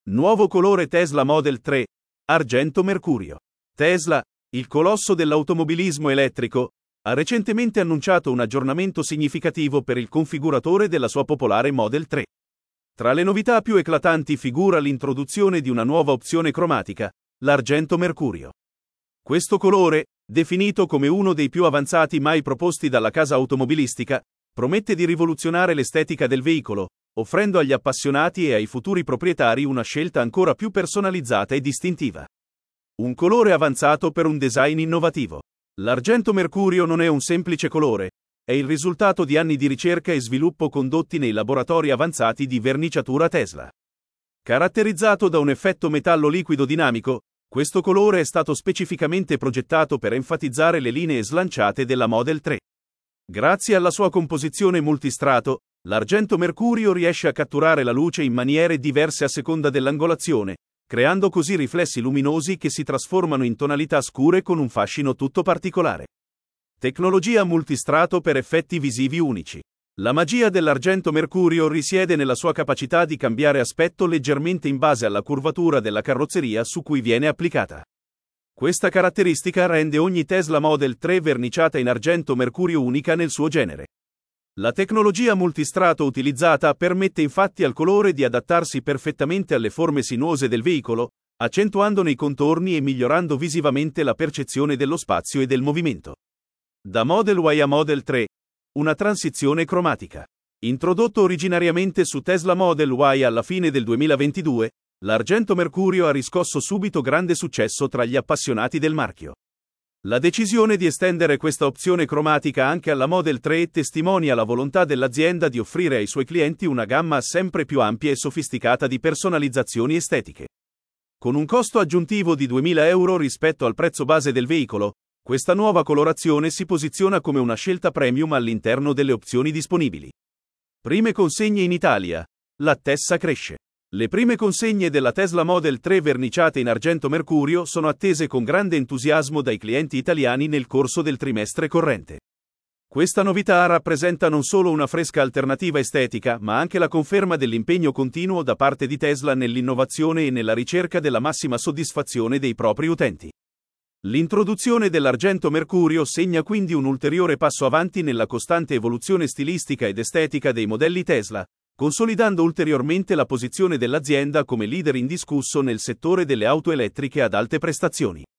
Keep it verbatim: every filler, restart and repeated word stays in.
Nuovo colore Tesla Model tre, argento mercurio. Tesla, il colosso dell'automobilismo elettrico, ha recentemente annunciato un aggiornamento significativo per il configuratore della sua popolare Model tre. Tra le novità più eclatanti figura l'introduzione di una nuova opzione cromatica, l'argento mercurio. Questo colore, definito come uno dei più avanzati mai proposti dalla casa automobilistica, promette di rivoluzionare l'estetica del veicolo, offrendo agli appassionati e ai futuri proprietari una scelta ancora più personalizzata e distintiva. Un colore avanzato per un design innovativo. L'argento mercurio non è un semplice colore, è il risultato di anni di ricerca e sviluppo condotti nei laboratori avanzati di verniciatura Tesla. Caratterizzato da un effetto metallo liquido dinamico, questo colore è stato specificamente progettato per enfatizzare le linee slanciate della Model tre. Grazie alla sua composizione multistrato, l'argento mercurio riesce a catturare la luce in maniere diverse a seconda dell'angolazione, creando così riflessi luminosi che si trasformano in tonalità scure con un fascino tutto particolare. Tecnologia multistrato per effetti visivi unici. La magia dell'argento mercurio risiede nella sua capacità di cambiare aspetto leggermente in base alla curvatura della carrozzeria su cui viene applicata. Questa caratteristica rende ogni Tesla Model tre verniciata in argento mercurio unica nel suo genere. La tecnologia multistrato utilizzata permette infatti al colore di adattarsi perfettamente alle forme sinuose del veicolo, accentuandone i contorni e migliorando visivamente la percezione dello spazio e del movimento. Da Model Y a Model tre, una transizione cromatica. Introdotto originariamente su Tesla Model Y alla fine del duemilaventidue, l'argento mercurio ha riscosso subito grande successo tra gli appassionati del marchio. La decisione di estendere questa opzione cromatica anche alla Model tre testimonia la volontà dell'azienda di offrire ai suoi clienti una gamma sempre più ampia e sofisticata di personalizzazioni estetiche. Con un costo aggiuntivo di duemila euro rispetto al prezzo base del veicolo, questa nuova colorazione si posiziona come una scelta premium all'interno delle opzioni disponibili. Prime consegne in Italia. L'attesa cresce. Le prime consegne della Tesla Model tre verniciate in argento mercurio sono attese con grande entusiasmo dai clienti italiani nel corso del trimestre corrente. Questa novità rappresenta non solo una fresca alternativa estetica, ma anche la conferma dell'impegno continuo da parte di Tesla nell'innovazione e nella ricerca della massima soddisfazione dei propri utenti. L'introduzione dell'argento mercurio segna quindi un ulteriore passo avanti nella costante evoluzione stilistica ed estetica dei modelli Tesla, consolidando ulteriormente la posizione dell'azienda come leader indiscusso nel settore delle auto elettriche ad alte prestazioni.